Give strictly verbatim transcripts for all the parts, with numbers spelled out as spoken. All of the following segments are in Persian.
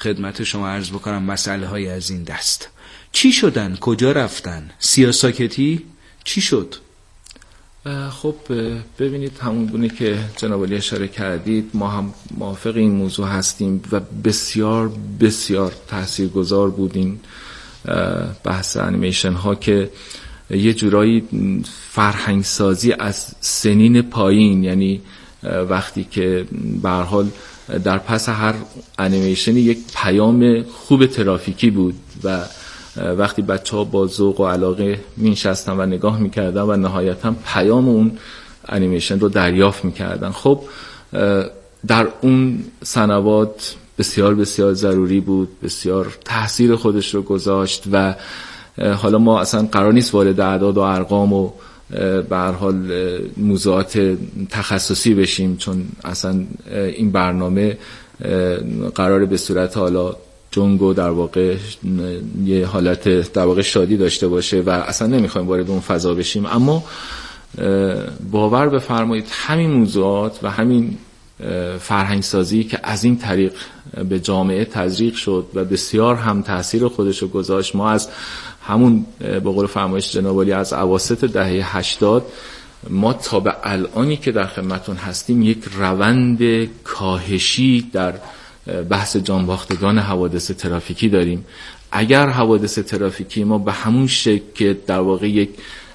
خدمت شما عرض بکنم مسئله های از این دست. چی شدن؟ کجا رفتن؟ سیاساکتی؟ چی شد؟ خب ببینید، همون گونه که جناب عالی اشاره کردید ما هم موافق این موضوع هستیم و بسیار بسیار تاثیرگذار بود این بحث انیمیشن ها که یه جورایی فرهنگ سازی از سنین پایین، یعنی وقتی که به هر حال در پس هر انیمیشن یک پیام خوب ترافیکی بود و وقتی بچه‌ها با ذوق و علاقه می‌نشستن و نگاه می‌کردن و نهایتاً پیام اون انیمیشن رو دریافت می‌کردن. خب در اون سنوات بسیار بسیار ضروری بود، بسیار تاثیر خودش رو گذاشت و حالا ما اصلا قرار نیست وارد اعداد و ارقام و به هر حال موضوعات تخصصی بشیم، چون اصلا این برنامه قراره به صورت حالا جنگو در واقع یه حالت در واقع شادی داشته باشه و اصلا نمیخوایم وارد اون فضا بشیم. اما باور بفرمایید همین موضوعات و همین فرهنگ سازی که از این طریق به جامعه تزریق شد و بسیار هم تاثیر خودش رو گذاشت، ما از همون به قول فرمایش جناب عالی از اواسط دهه هشتاد ما تا به الانی که در خدمتون هستیم یک روند کاهشی در بحث جانباختگان حوادث ترافیکی داریم. اگر حوادث ترافیکی ما به همون شکل که در واقع یک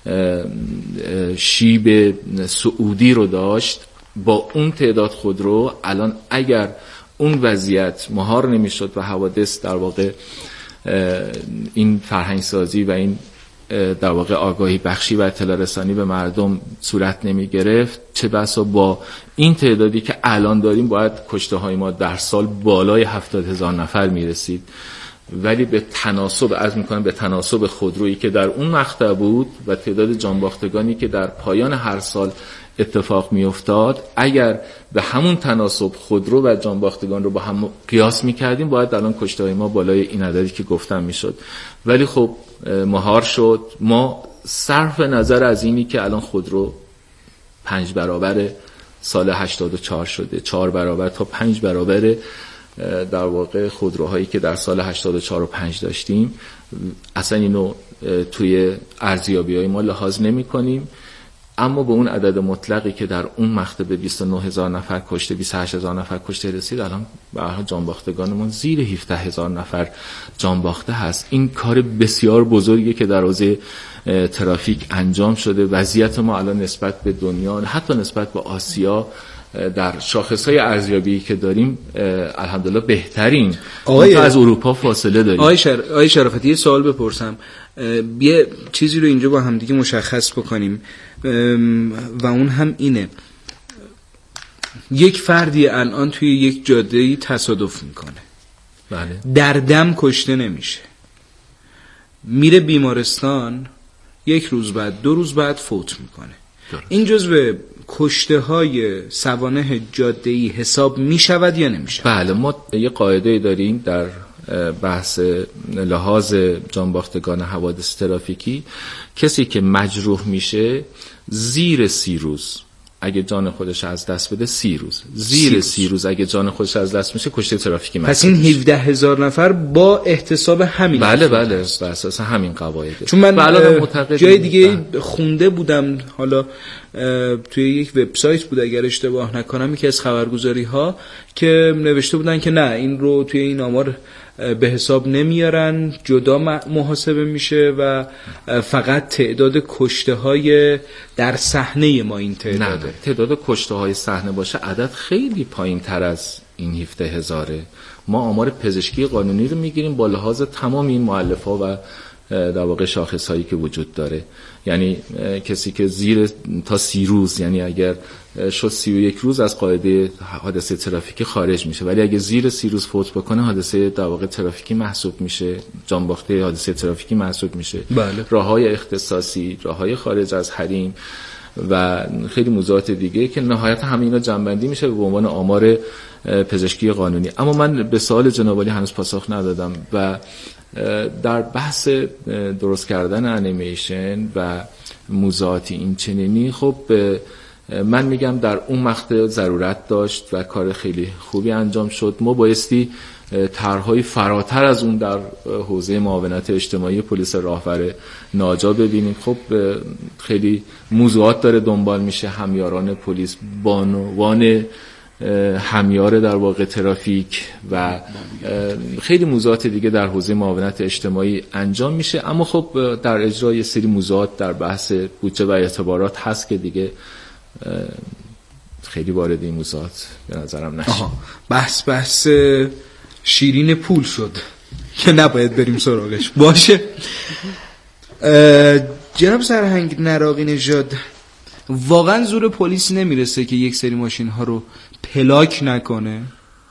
شیب سعودی رو داشت با اون تعداد خودرو، الان اگر اون وضعیت مهار نمیشد و حوادث در واقع این فرهنگ سازی و این در واقع آگاهی بخشی و اطلاع رسانی به مردم صورت نمی گرفت، چه بسا با این تعدادی که الان داریم باید کشته های ما در سال بالای هفتاد هزار نفر می رسید. ولی به تناسب عرض می کنم به تناسب خودرویی که در اون مقطع بود و تعداد جانباختگانی که در پایان هر سال اتفاق می افتاد، اگر به همون تناسب خودرو و جانباختگان رو با هم قیاس می کردیم باید الان کشته های ما بالای این عددی که گفتم می شد. ولی خب مهار شد. ما صرف نظر از اینی که الان خودرو پنج برابر سال هشتاد و چهار شده، چهار برابر تا پنج برابر در واقع خودروهایی که در سال هشتاد و چهار و پنج داشتیم، اصلا اینو توی ارزیابی‌های ما لحاظ نمی کنیم. اما به اون عدد مطلقی که در اون مقطع به بیست و نه هزار نفر کشته، بیست و هشت هزار نفر کشته رسید، الان به هر حال جانباختگانمون زیر هفده هزار نفر جانباخته هست. این کار بسیار بزرگی که در حوزه ترافیک انجام شده. وضعیت ما الان نسبت به دنیا، حتی نسبت به آسیا، در شاخص‌های ارزیابی که داریم الحمدلله بهترین. آقای از اروپا فاصله داریم. آقای شر... آقای شرافتی یه سوال بپرسم، یه چیزی رو اینجا با هم دیگه مشخص بکنیم و اون هم اینه: یک فردی الان توی یک جاده‌ای تصادف میکنه، بله، در دم کشته نمیشه، میره بیمارستان، یک روز بعد دو روز بعد فوت میکنه. درست. این جزو کشته های سوانح جاده‌ای حساب میشود یا نمیشود؟ بله، ما یه قاعده داریم در بحث لحاظ جانباختگان حوادث ترافیکی. کسی که مجروح میشه زیر سی روز اگه جان خودش از دست بده، سی روز زیر سی روز, سی روز اگه جان خودش از دست میشه کشته ترافیکی. پس این هفده هزار نفر با احتساب همین، بله بله، بر اساس همین قواعد. چون من جای دیگه خونده بودم، حالا توی یک وبسایت بود اگر اشتباه نکنم، یکی از خبرگزاری ها که نوشته بودن که نه، این رو توی این آمار به حساب نمیارن، جدا محاسبه میشه و فقط تعداد کشته های در صحنه ما این تعداده. نه، تعداد کشته های صحنه باشه عدد خیلی پایین تر از این هفده هزاره. ما آمار پزشکی قانونی رو میگیریم با لحاظ تمام این مؤلفه‌ها و در واقع شاخص هایی که وجود داره. یعنی کسی که زیر تا سی روز، یعنی اگر شد سی و یک روز از قاعده حادثه ترافیکی خارج میشه، ولی اگه زیر سی روز فوت بکنه حادثه در واقع ترافیکی محسوب میشه، جانباخته حادثه ترافیکی محسوب میشه. بله. راههای اختصاصی، راههای خارج از حریم و خیلی موضوعات دیگه که نهایت همه اینا جمع‌بندی میشه به عنوان آمار پزشکی قانونی. اما من به سوال جناب عالی هنوز پاسخ ندادم و در بحث درست کردن انیمیشن و موضوعاتی این چنینی، خب من میگم در اون مقطع ضرورت داشت و کار خیلی خوبی انجام شد. ما بایستی طرح‌های فراتر از اون در حوزه معاونت اجتماعی پلیس راهور ناجا ببینیم. خب خیلی موضوعات داره دنبال میشه، همیاران پلیس، بانوان همیار در واقع ترافیک و خیلی موضوعات دیگه در حوزه معاونت اجتماعی انجام میشه. اما خب در اجرای یه سری موضوعات در بحث بودجه و اعتبارات هست که دیگه خیلی وارد این موضوعات به نظرم نشه. بحث بحث شیرین پول شد که نباید بریم سراغش. باشه جناب سرهنگ نراقی نژاد، واقعا زور پلیس نمیرسه که یک سری ماشین ها رو پلاک نکنه؟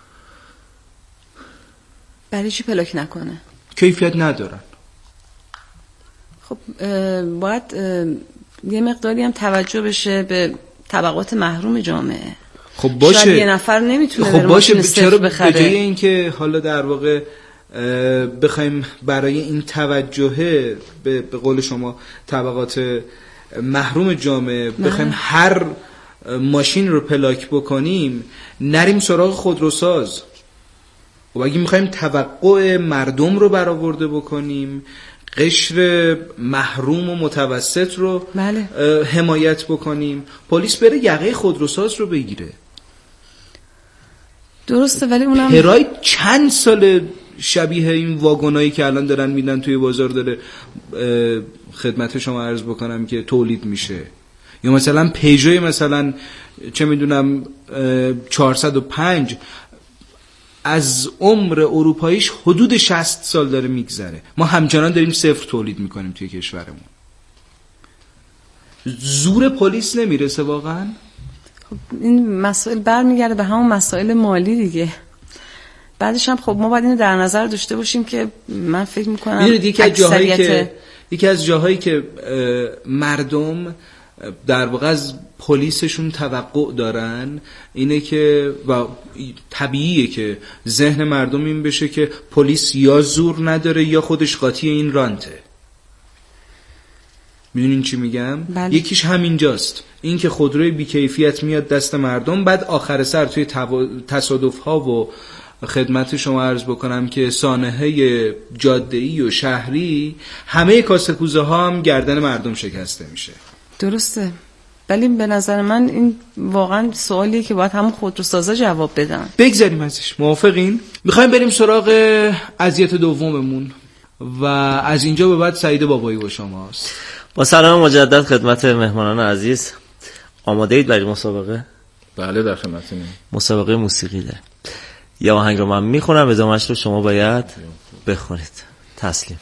برای چی پلاک نکنه؟ کیفیت ندارن. خب باید یه مقداری هم توجه بشه به طبقات محروم جامعه. خب باشه، شاید یه نفر نمیتونه خب باشه، چرا بخره؟ به جای اینکه حالا در واقع بخوایم برای این توجهه به قول شما طبقات محروم جامعه بخوایم هر ماشین رو پلاک بکنیم، نریم سراغ خودروساز. و اگه میخوایم توقع مردم رو برآورده بکنیم، قشر محروم و متوسط رو بله. حمایت بکنیم، پلیس بره یقه خودروساز رو بگیره. درسته، ولی اونم هرای چند سال شبیه این واگنایی که الان دارن میدن توی بازار داره خدمت شما عرض بکنم که تولید میشه. یا مثلا پیژوی مثلا چه میدونم چهارصد و پنج از عمر اروپاییش حدود شصت سال داره میگذره، ما همچنان داریم صفر تولید میکنیم توی کشورمون. زور پلیس نمیرسه واقعا؟ خب این مسائل برمیگرده به همون مسائل مالی دیگه. بعدش هم خب ما باید اینو در نظر داشته باشیم که من فکر میکنم یکی از جاهایی که یکی از جاهایی که مردم در واقع از پلیسشون توقع دارن اینه که و طبیعیه که ذهن مردم این بشه که پلیس یا زور نداره یا خودش قاطی این رانته. میدونین چی میگم؟ بله. یکیش همینجاست، این که خودروی بیکیفیت میاد دست مردم، بعد آخر سر توی تصادف ها و خدمت شما عرض بکنم که سانحه جاده‌ای و شهری همه کاسه کوزه ها هم گردن مردم شکسته میشه. درسته، ولی به نظر من این واقعا سوالیه که باید همون خودروسازا جواب بدن. بگذاریم ازش. موافقین؟ میخوایم بریم سراغ اذیت دوممون و از اینجا به بعد سعید بابایی با شماست. با سلام مجدد خدمت مهمانان عزیز. آماده اید برای مسابقه؟ بله در خدمتتونیم. مسابقه موسیقی داره. یه آهنگ رو من میخونم، ادامه‌اش رو شما باید بخونید. تسلیم.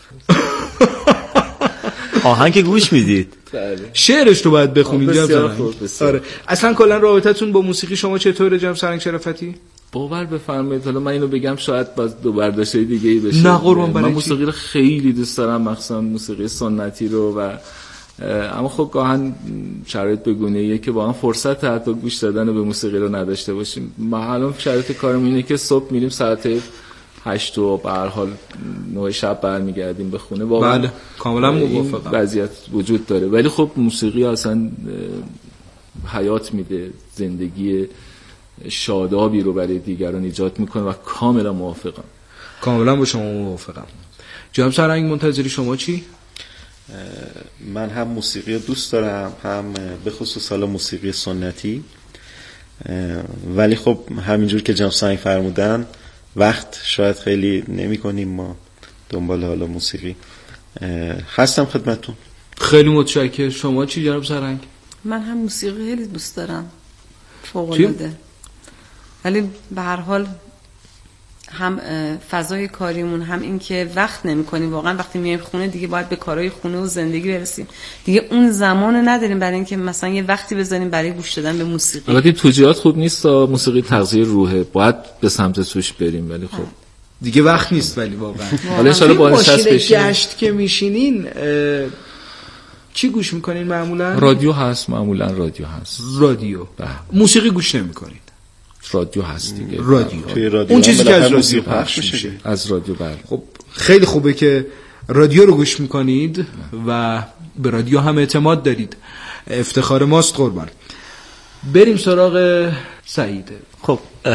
آهنگ گوش میدید؟ شعرش رو باید بخونید. جناب آره. اصلا کلا رابطتون با موسیقی شما چطوره جناب سرهنگ شرافتی؟ باور بفرمایید، حالا من اینو بگم شاید باز دو برداشتای دیگه ای بشه. نه قربان، برای من موسیقی رو خیلی دوست دارم، مخصوصا موسیقی سنتی رو، و اما خب گاهن شرایط بگونه‌ایه که واقعا فرصت حتی گوش دادن به موسیقی رو نداشته باشیم. ما الان شرایط کارم اینه که صبح میریم ساعت هشت و به هر حال نه شب برمیگردیم به خونه. واقعا بله کاملا موافقم. وضعیت وجود داره، ولی خب موسیقی اصلا حیات میده، زندگی شادابی رو برای دیگران ایجاد میکنه و کاملا موافقم. کاملا با شما موافقم. جناب سرهنگ منتظری شما چی؟ من هم موسیقی رو دوست دارم، هم به خصوص حالا موسیقی سنتی، ولی خب همینجور که جناب سرهنگ فرمودن وقت شاید خیلی نمی کنیم ما دنبال حالا موسیقی. هستم خدمتون. خیلی متشکرم. شما چی جناب سرهنگ؟ من هم موسیقی خیلی دوست دارم، فوق العاده، ولی به هر حال هم فضای کاریمون، هم این که وقت نمی‌کنیم. واقعا وقتی میایم خونه دیگه باید به کارهای خونه و زندگی برسیم، دیگه اون زمانو نداریم برای اینکه مثلا یه وقتی بذاریم برای گوش دادن به موسیقی. البته توجیهات خوب نیست، موسیقی تغذیه روحه، باید به سمت سوش بریم، ولی خب دیگه وقت نیست. ولی واقعا حالا ان شاءالله با نشست بشین. گشت که میشینین چی گوش میکنین معمولا؟ رادیو هست، معمولا رادیو هست. رادیو. بله. موسیقی گوش نمیکنید؟ رادیو هست دیگه. رادیو. توی رادیو اون چیزی که از رادیو پخش میشه. از رادیو. بله. خب خیلی خوبه که رادیو رو گوش میکنید و به رادیو هم اعتماد دارید. افتخار ماست قربان. بریم سراغ سعید. خب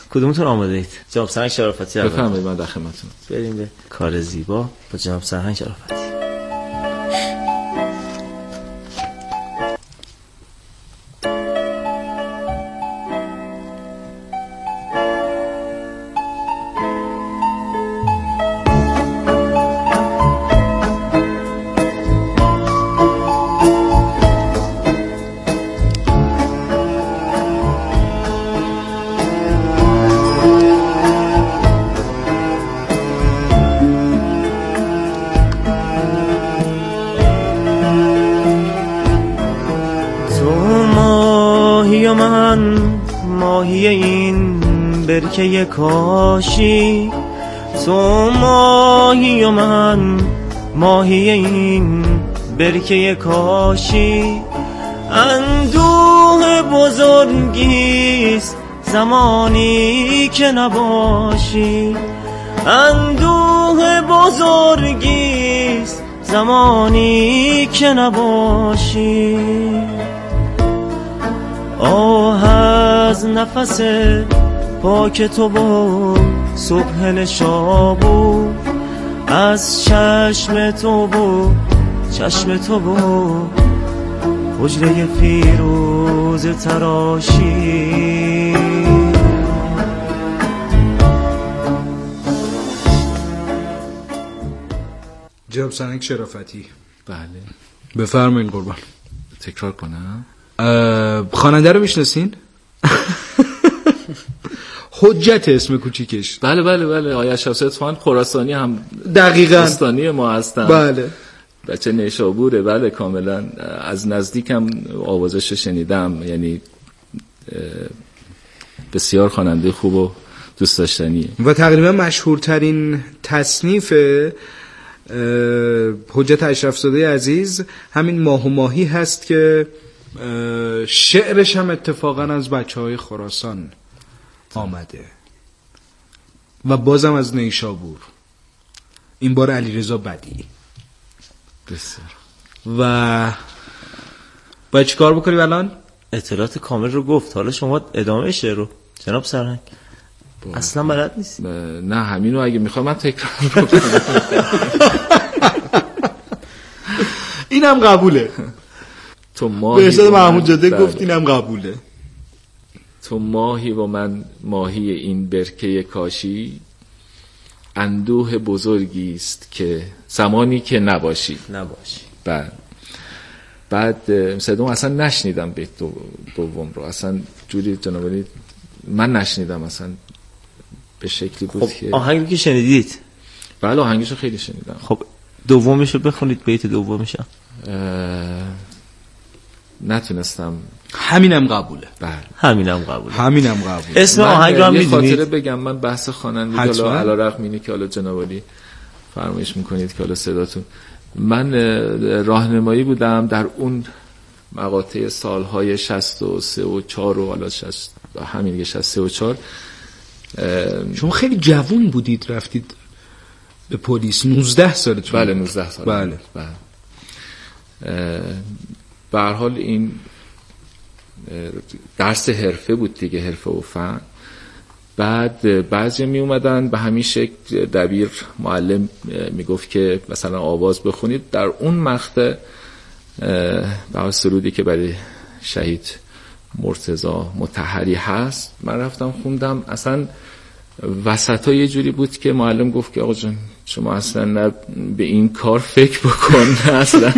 کدومتون آماده اید؟ جناب سرهنگ شرافتی اول. بفرمایید، من در خدمتتونم. بریم به کار زیبا با جناب سرهنگ شرافتی. برکه کاشی، تو ماهی و من ماهی این برکه کاشی، اندوه بزرگیست زمانی که نباشی، اندوه بزرگیست زمانی که نباشی. آه از نفس پاک تو با صبح نشابو، از چشم تو با چشم تو با حجره فیروز تراشی. جناب سرهنگ شرافتی. بله بفرمایید قربان. تکرار کنم؟ خواننده رو میشناسین؟ حجت اسم کوچیکش. بله بله بله آقای اشرف اصفهان خراسانی هم دقیقاً استانی ما هستن. بله بچه نیشابوره. بله کاملا از نزدیکم آوازش شنیدم، یعنی بسیار خواننده خوب و دوست داشتنیه و تقریبا مشهورترین تصنیف حجت اشرفزاده عزیز همین ماه و ماهی هست که شعرش هم اتفاقا از بچهای خراسان آمده و بازم از نیشابور، این بار علیرضا بدیعی. بسیار. و باید چی کار بکنیم الان؟ اطلاعات کامل رو گفت، حالا شما ادامه شعر رو جناب سرهنگ اصلا بلد نیست. نه همین رو اگه میخوام من تکرار رو کنم. اینم قبوله. تو ماهی به حساب محمود جاده گفت اینم قبوله. تو ماهی و من ماهی این برکه کاشی، اندوه بزرگی است که زمانی که نباشی نباشی. بعد بعد صدام اصلا نشنیدم بیت دو دوم رو اصلا جوری جنابالی من نشنیدم اصلا به شکلی بود. خب که آهنگی که شنیدید؟ بله آهنگشو خیلی شنیدم. خب دومیشو بخونید، بیت دومیش. نتونستم. همینم قبوله. بله همینم قبوله. همینم قبوله. اسم آهنگ رو هم میدونید؟ خاطره بگم من بحث خوانندگی حالا علیرغم اینه که حالا جنابالی فرمایش میکنید که حالا صداتون، من راهنمایی بودم در اون مقاطع سالهای شصت و سه و چهار و حالا شصت همین دیگه شصت و سه و چهار. شما خیلی جوون بودید رفتید به پلیس؟ نوزده سالتون؟ بله نوزده سال. بله بله. به هر حال این درس حرفه بود دیگه، حرفه و فن. بعد بعضی می اومدن به همین شکل، دبیر معلم میگفت که مثلا آواز بخونید، در اون مقطع به سرودی که برای شهید مرتضی مطهری هست من رفتم خوندم. اصلا وسطا یه جوری بود که معلم گفت که آقا جان شما اصلا نه به این کار فکر بکن، اصلا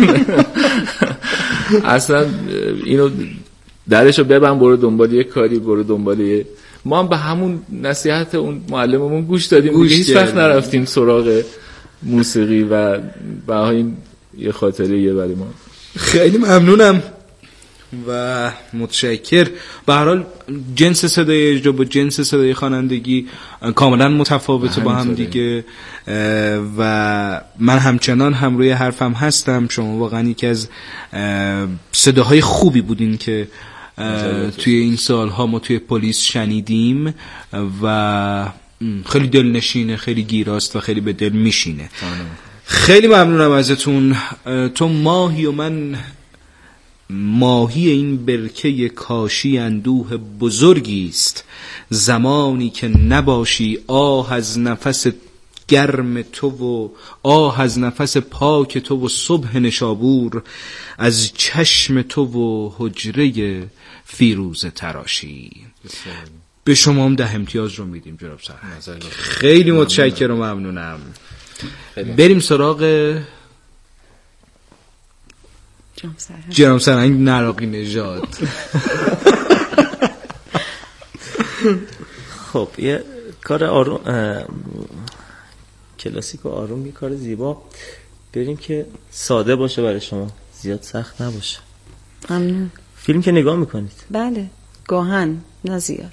اصلا اینو درشو ببن برو دنبال یه کاری، برو دنبال یه. ما هم به همون نصیحت اون معلممون گوش دادیم، گوش هیچ وقت نرفتیم سراغ موسیقی و به این یه خاطره یه برای ما. خیلی ممنونم و متشکر. به هر حال جنس صدای اجرا با جنس صدای خوانندگی کاملا متفاوته با هم دیگه و من همچنان هم روی حرفم هستم. شما واقعا یکی از صداهای خوبی بودین که توی این سالها ما توی پلیس شنیدیم و خیلی دلنشینه، خیلی گیراست و خیلی به دل میشینه. خیلی ممنونم ازتون. تو ماهی و من ماهی این برکه کاشی اندوه بزرگی است. زمانی که نباشی آه از نفس گرم تو و آه از نفس پاک تو و صبح نشابور، از چشم تو و حجره فیروز تراشی. به شما هم ده امتیاز رو میدیم جناب سرهنگ. خیلی متشکرم و ممنونم. بریم سراغ جناب سرهنگ نراقی نژاد. خب یه کار آروم کلاسیک و آروم، یه کار زیبا بریم که ساده باشه برای شما، زیاد سخت نباشه. ممنون. فیلم که نگاه میکنید؟ بله، گاهن، نه زیاد.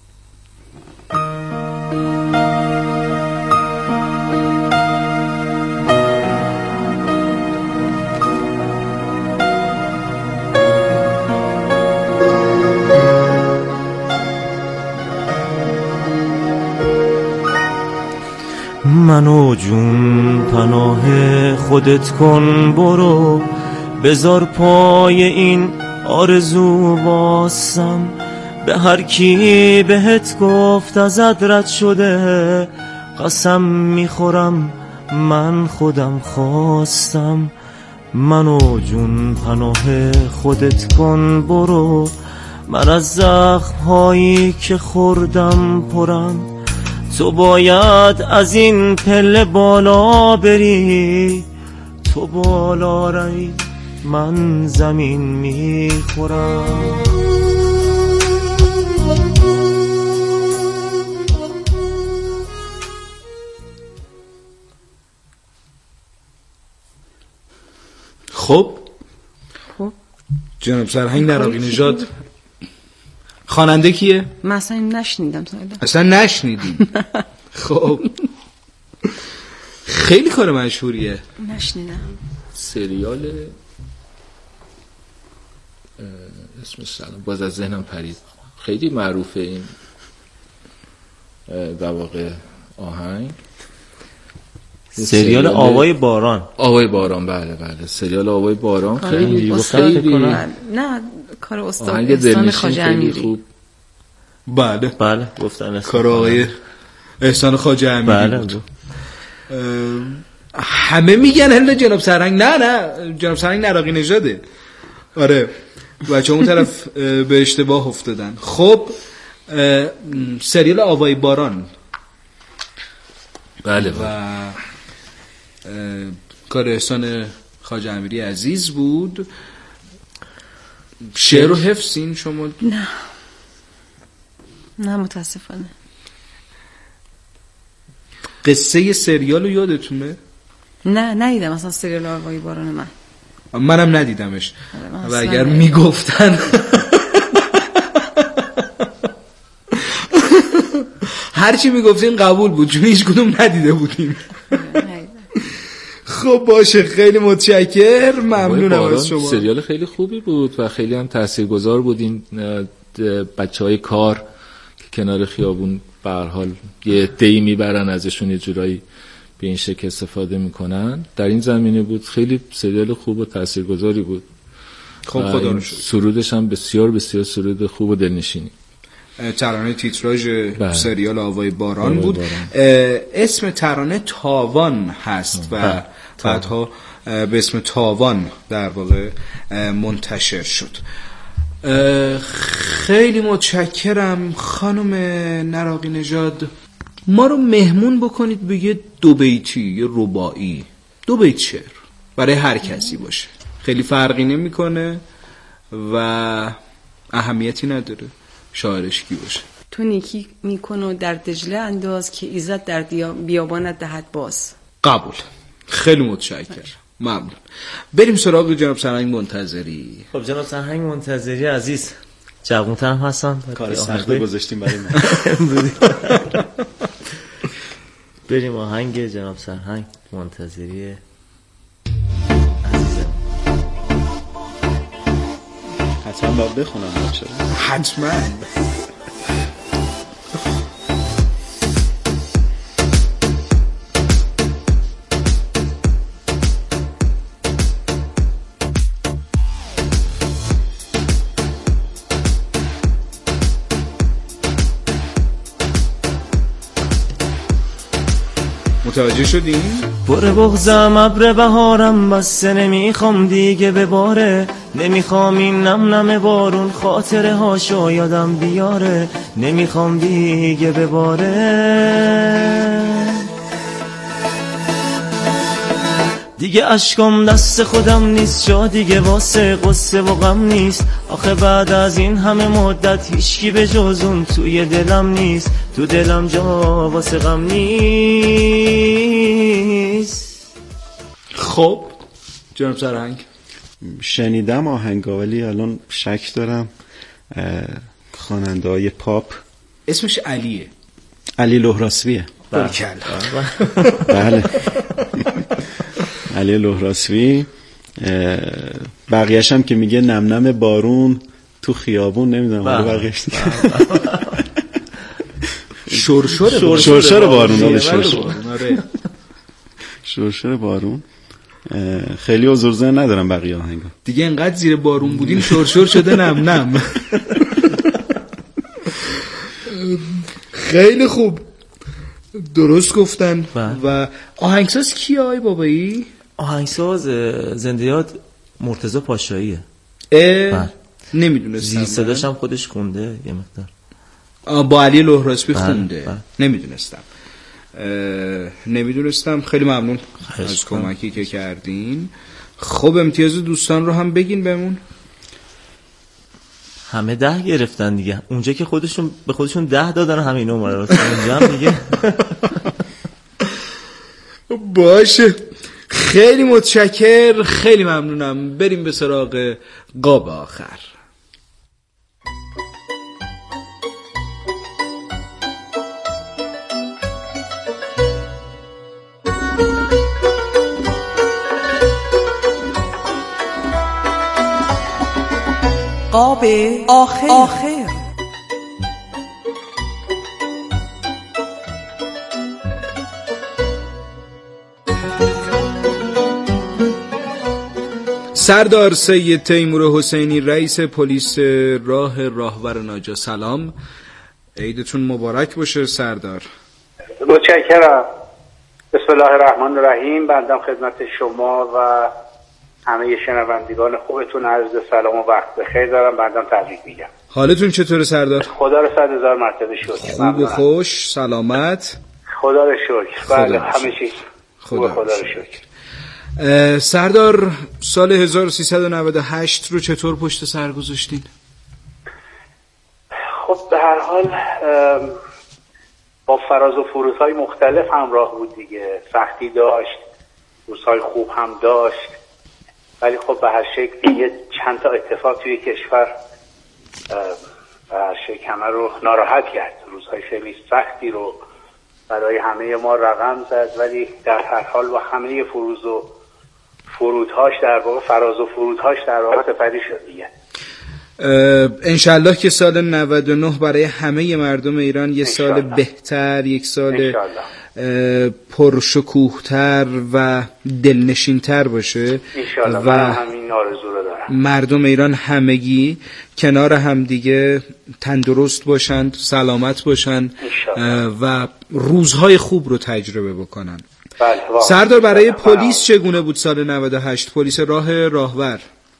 منو جون پناه خودت کن، برو بذار پای این آرزو واسم. به هر کی بهت گفت ازت رد شده، قسم میخورم من خودم خواستم. منو جون پناه خودت کن، برو من از زخم هایی که خوردم پرم. تو باید از این پله بالا بری، تو بالا رای من زمین میخورم. خب خب جناب سرهنگ نراقی نژاد خواننده کیه؟ من اصلا نشنیدم سایلا. اصلا نشنیدیم؟ خب خیلی کار مشهوریه. نشنیدم. سریال اسمش باز از ذهنم پرید، خیلی معروفه این در واقع آهنگ. سریال آوای باران. آوای باران، بله بله، سریال آوای باران. خیلی خیلی نه کار استاد احسان خواجه امیری. خوب. بله بله گفتن کار آقای احسان خواجه امیری بله بود. همه میگن هل جناب سرهنگ، نه نه جناب سرهنگ نراقی نژاده. آره بچه اون طرف به اشتباه افتادن. خب سریال آوای باران بله و کار احسان خواجه امیری عزیز بود. شعر و حفظین شما؟ نه نه متاسفانه. قصه سریال رو یادتونه؟ نه ندیدم اصلا سریال آوای باران. من منم ندیدمش و اگر میگفتن هرچی میگفتین قبول بود چون هیچ کدوم ندیده بودیم. خب باشه، خیلی متشکر، ممنونم از شما. سریال خیلی خوبی بود و خیلی هم تاثیرگذار بود. این بچهای کار که کنار خیابون به هر حال یه دی میبرن ازشون، یه جورایی به این شکل استفاده میکنن، در این زمینه بود. خیلی سریال خوب و تاثیرگذاری بود. خب خدا رو شکر. سرودش هم بسیار بسیار سرود خوب و دلنشینی. ترانه تیتراژ سریال آوای باران بود. باران. اسم ترانه تاوان هست و بعدها به اسم تاوان در واقع منتشر شد. خیلی متشکرم خانم نراقی نژاد. ما رو مهمون بکنید به یه دو بیتی، یه رباعی، دو بیت شعر برای هر کسی باشه، خیلی فرقی نمیکنه و اهمیتی نداره شاعرش کی باشه. تو نیکی میکن و در دجله انداز، که ایزد در بیابانت دهد باز. قبول. خیلی متشکرم، ممنون. بریم سراغ جناب سرهنگ منتظری. خب جناب سرهنگ منتظری عزیز جوان‌تر هم هستن، کار سخت گذاشتیم برای من. بریم آهنگ جناب سرهنگ منتظری عزیزم. حتما باید بخونم بچه. حتما. متوجه شدین؟ بره بغزم ابر بهارم بسته نمیخوام دیگه بباره، نمیخوام این نم نم بارون خاطره هاشو یادم بیاره، نمیخوام دیگه بباره. دیگه اشکم دست خودم نیست، جا دیگه واسه قصه و غم نیست. آخه بعد از این همه مدت هیچکی به جز اون توی دلم نیست، تو دلم جا واسه غم نیست. خب جناب سرهنگ، شنیدم آهنگا ولی الان شک دارم. خواننده های پاپ اسمش علیه، علی لهراسویه. برکل. بله علی لهراسوی. بقیه‌اش هم که میگه نم نم بارون تو خیابون، نمیدونم ولی بقیه‌اش شرشر شرشر بارون. شرشر بارون. خیلی حضور ذهن ندارم بقیه آهنگا دیگه، انقدر زیر بارون بودیم شرشر شده نم نم. خیلی خوب، درست گفتن. و آهنگساز کیه آقای بابایی؟ آهنگساز زنده یاد مرتضی پاشاییه. اه نمیدونستم. زیر صداش هم خودش خونده یه مقدار. با علی لهراسوی خونده. نمیدونستم نمیدونستم خیلی ممنون از کمکی که کردین. خب امتیاز دوستان رو هم بگین بهمون. همه ده گرفتن دیگه، اونجا که خودشون به خودشون ده دادن همه اینا مرات اونجا هم دیگه. باشه، خیلی متشکر، خیلی ممنونم. بریم به سراغ قاب آخر. قاب آخر, آخر. سردار سید تیمور حسینی رئیس پلیس راه راهور ناجا، سلام، عیدتون مبارک باشه سردار. متشکرم. بسم الله الرحمن الرحیم. بندم خدمت شما و همه شنوندگان خوبتون عرض سلام و وقت بخیر دارم. بندم تبریک میگم. حالتون چطوره سردار؟ خدا رو صد هزار مرتبه شکر. خوب و خوش، سلامت؟ خدا رو شکر. بله همه چیز خدا, خدا رو شکر. سردار سال هزار و سیصد و نود و هشت رو چطور پشت سر گذاشتین؟ خب به هر حال با فراز و فرودهای مختلف همراه بود دیگه. سختی داشت، روزهای خوب هم داشت، ولی خب به هر شکل یه چند تا اتفاق توی کشور به هر شکل همه رو ناراحت کرد. روزهای خیلی سختی رو برای همه ما رقم زد، ولی در هر حال با همه فروز و فرودهاش در واقع فراز و فرودهاش در واقع سپری شد دیگه. انشالله که سال نود و نه برای همه مردم ایران یه سال بهتر، یک سال پرشکوهتر و دلنشینتر باشه و همین آرزو رو دارم. مردم ایران همگی کنار همدیگه تندرست باشند، سلامت باشند و روزهای خوب رو تجربه بکنن. بله. سردار برای پلیس چگونه بود سال نود و هشت؟ پلیس راه راهور.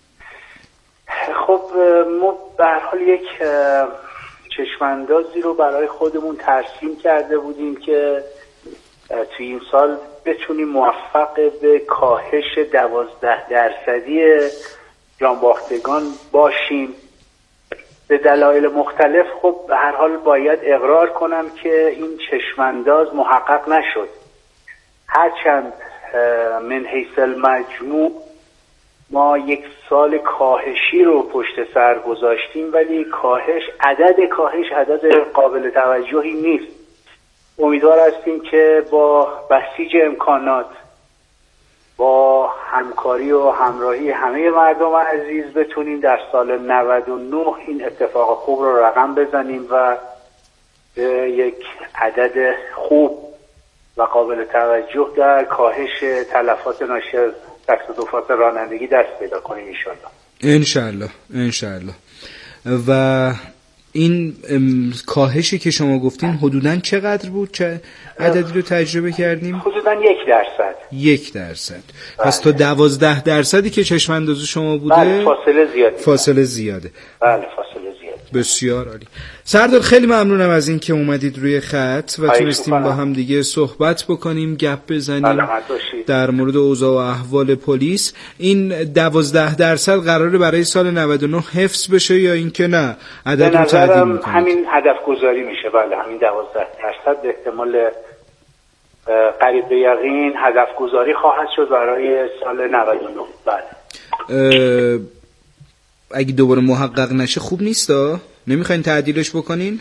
خب ما به هر حال یک چشماندازی رو برای خودمون ترسیم کرده بودیم که توی این سال بتونیم موفق به کاهش دوازده درصدی جانباختگان باشیم. به دلایل مختلف خب به هر حال باید اقرار کنم که این چشمانداز محقق نشد. هرچند من حیث المجموع ما یک سال کاهشی رو پشت سر گذاشتیم، ولی کاهش عدد کاهش عدد قابل توجهی نیست. امیدوار هستیم که با بسیج امکانات، با همکاری و همراهی همه مردم عزیز بتونیم در سال نود و نه این اتفاق خوب رو رقم بزنیم و به یک عدد خوب و قابل توجه در کاهش تلفات ناشی از تصادفات رانندگی دست پیدا کنیم انشالله. انشالله انشالله. و این کاهشی که شما گفتین حدوداً چقدر بود؟ چه عددی رو تجربه کردیم؟ حدوداً یک درصد. یک درصد. پس تا دوازده درصدی که چشم انداز شما بوده بله فاصله زیاده. فاصله زیاده. بله فاصله زیاده. بسیار عالی. سردار خیلی ممنونم از این که اومدید روی خط و تونستیم با هم دیگه صحبت بکنیم، گپ بزنیم در مورد اوضاع و احوال پلیس. این دوازده درصد قراره برای سال نود و نه حفظ بشه یا اینکه نه عدد رو تعدیل میکنید؟ همین هدف گذاری میشه. بله همین دوازده درصد به احتمال قریب به یقین هدف گذاری خواهد شد برای سال نود و نه. بله اگه دوباره محقق نشه خوب نیستا؟ نمیخواین تعدیلش بکنین؟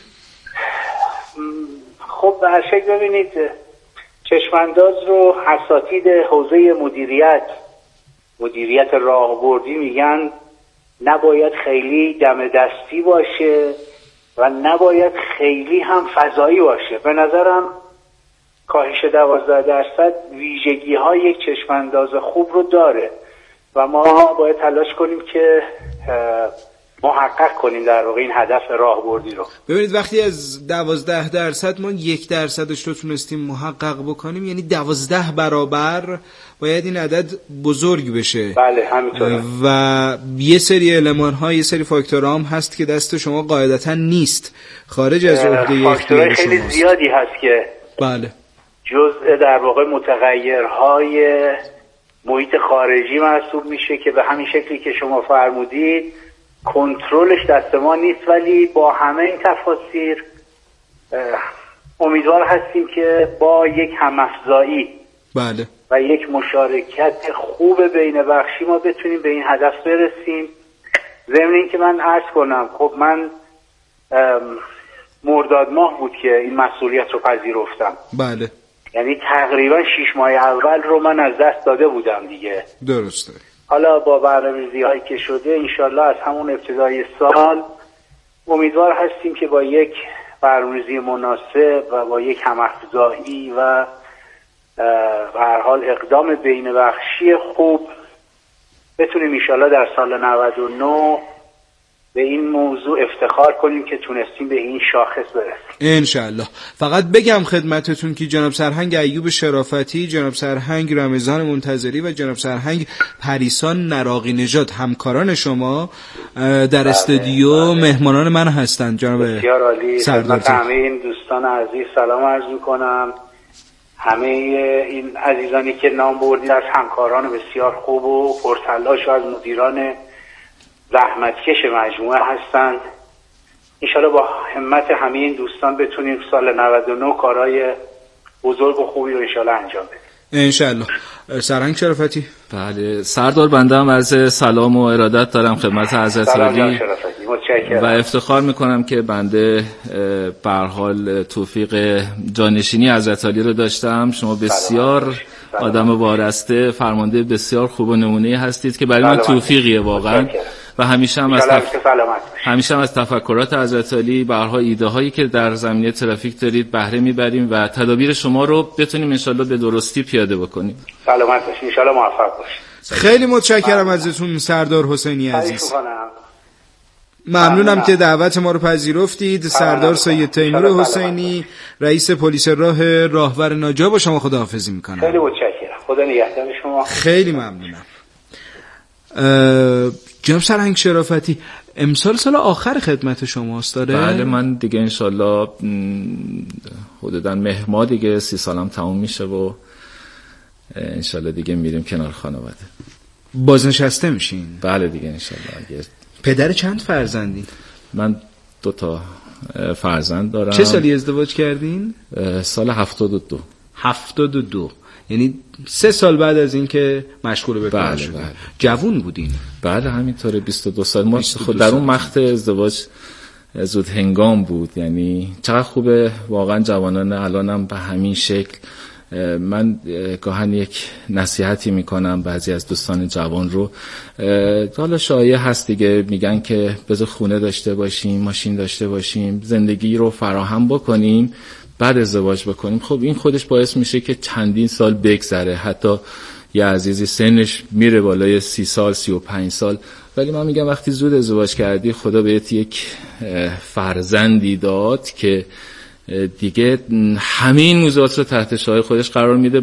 خب به هر شکل ببینید چشمانداز رو اساتید حوزه مدیریت مدیریت راهبردی میگن نباید خیلی دم دستی باشه و نباید خیلی هم فضایی باشه. به نظرم کاهش دوازده درصد ویژگی های یک چشمانداز خوب رو داره و ما باید تلاش کنیم که محقق کنیم در واقع این هدف راهبردی رو. ببینید وقتی از دوازده درصد ما یک درصدش رو تونستیم محقق بکنیم، یعنی دوازده برابر باید این عدد بزرگ بشه. بله همینطوره. و یه سری المان ها، یه سری فاکتورها هم هست که دست شما قاعدتا نیست، خارج از عهده اختیار فاکتورهای خیلی زیادی هست که بله جزء در واقع متغیرهای محیط خارجی محسوب میشه که به همین شکلی که شما فرمودید کنترلش دست ما نیست، ولی با همه این تفاصیل امیدوار هستیم که با یک هم‌افزایی بله و یک مشارکت خوب بین بخشی ما بتونیم به این هدف برسیم. ضمن این که من عرض کنم خب من مرداد ماه بود که این مسئولیت رو پذیرفتم. بله یعنی تقریبا شش ماه اول رو من از دست داده بودم دیگه. درسته. حالا با برنامه‌ریزی هایی که شده انشالله از همون ابتدای سال امیدوار هستیم که با یک برنامه‌ریزی مناسب و با یک هم‌افزایی و به هر حال اقدام بین بخشی خوب بتونیم انشالله در سال نود و نه به این موضوع افتخار کنیم که تونستیم به این شاخص برسیم انشالله. فقط بگم خدمتتون که جناب سرهنگ ایوب شرافتی، جناب سرهنگ رمضان منتظری و جناب سرهنگ پریسان نراقی نژاد همکاران شما در استودیو مهمانان من هستند. جناب بسیار عالی. سردار همه این دوستان عزیز سلام عرض میکنم. همه این عزیزانی که نام بردید از همکاران بسیار خوب و پرتلاش و از مدیران زحمتکش مجموعه هستند. انشالله با همت همه این دوستان بتونیم سال نود و نه کارهای بزرگ و خوبی رو انشالله انجام بدیم. انشالله. سرهنگ شرافتی. بله سردار بنده هم عرض سلام و ارادت دارم خدمت حضرت عالی و افتخار میکنم که بنده به هر حال توفیق جانشینی حضرت عالی رو داشتم. شما بسیار آدم وارسته، فرمانده بسیار خوب و نمونه هستید که برای من توفیقیه واقعا و همیشه هم از تف... همیشه هم از تفکرات حضرت عالی به هر حال ایده هایی که در زمینه ترافیک دارید بهره میبریم و تدابیر شما رو بتونیم انشالله به درستی پیاده بکنیم. سلامت باشید، انشالله موفق باشید. خیلی متشکرم ازتون سردار حسینی عزیز. ممنونم که دعوت ما رو پذیرفتید. سردار سید تیمور حسینی رئیس پلیس راه راهور ناجا با شما خداحافظی میکنم. خیلی متشکرم. خدا نگهدار شما. خیلی ممنونم. جناب سرهنگ شرافتی امسال سال آخر خدمت شماست داره؟ بله من دیگه انشالله حدوداً مهر ماه دیگه سی سالم تموم میشه و انشالله دیگه میریم کنار خانواده. بازنشسته میشین؟ بله دیگه انشالله. پدر چند فرزندین؟ من دو تا فرزند دارم. چه سالی ازدواج کردین؟ سال هفتاد و دو. هفتاد و دو یعنی سه سال بعد از این که مشغول به کار بله شدین. بله. جوون بودین؟ بله همینطوره. بیست و دو سال. ما خود در اون مقطع ازدواج زود هنگام بود. یعنی چقدر خوبه واقعا جوانان الانم به همین شکل. من گاهن یک نصیحتی میکنم بعضی از دوستان جوان رو، حالا شایعه هست دیگه، میگن که بذار خونه داشته باشیم، ماشین داشته باشیم، زندگی رو فراهم بکنیم بعد ازدواج بکنیم. خب این خودش باعث میشه که چندین سال بگذره، حتی یه عزیزی سنش میره بالای سی سال سی و پنج سال ولی من میگم وقتی زود ازدواج کردی خدا بهت یک فرزندی داد که دیگه همه این موضوعات رو تحت شعاع خودش قرار میده.